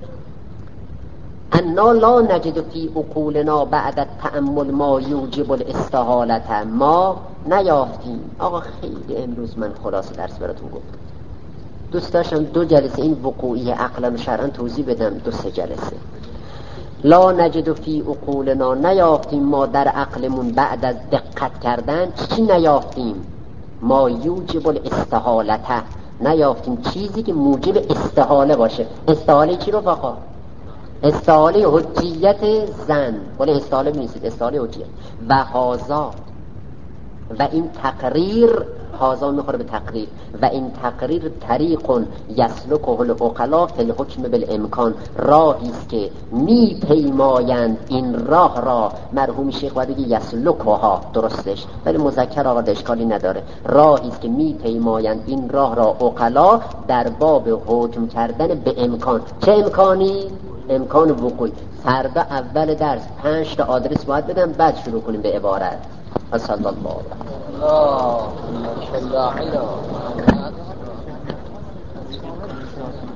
انا لا نجد فی عقولنا بعد التأمل ما یوجب الاستحالت. ما نیافتیم. آقا خیلی امروز من خلاصه درس براتون گفتم، دوست داشتم دو جلسه این وقوعی عقلا و شرعا توضیح بدم، دو سه جلسه. لا نجد فی عقولنا، نیافتیم ما در عقلمون بعد از دقت کردن. چی نیافتیم؟ ما یوجب الاستحالت، نیافتیم چیزی که موجب استحاله باشه. استحاله چی رو فقط؟ استحاله حجیت زن، ولی استحاله بینیسید، استحاله حجیت. و هازا، و این تقریر، هازا میخوره به تقریر، و این تقریر طریق یسلکه العقلا فی الحکم بالامکان، راهی است که میپیمایند این راه را. مرحوم شیخ باید بگه یسلکها، درستش، ولی مذکر آورده اشکالی نداره. راهی است که میپیمایند این راه را عقلا در باب حکم کردن به امکان. چه امکانی؟ امکان وقوعی. فردا اول درس پنج تا آدرس باید بدم، بعد شروع کنیم به عبارت. صلی الله علیه و آله.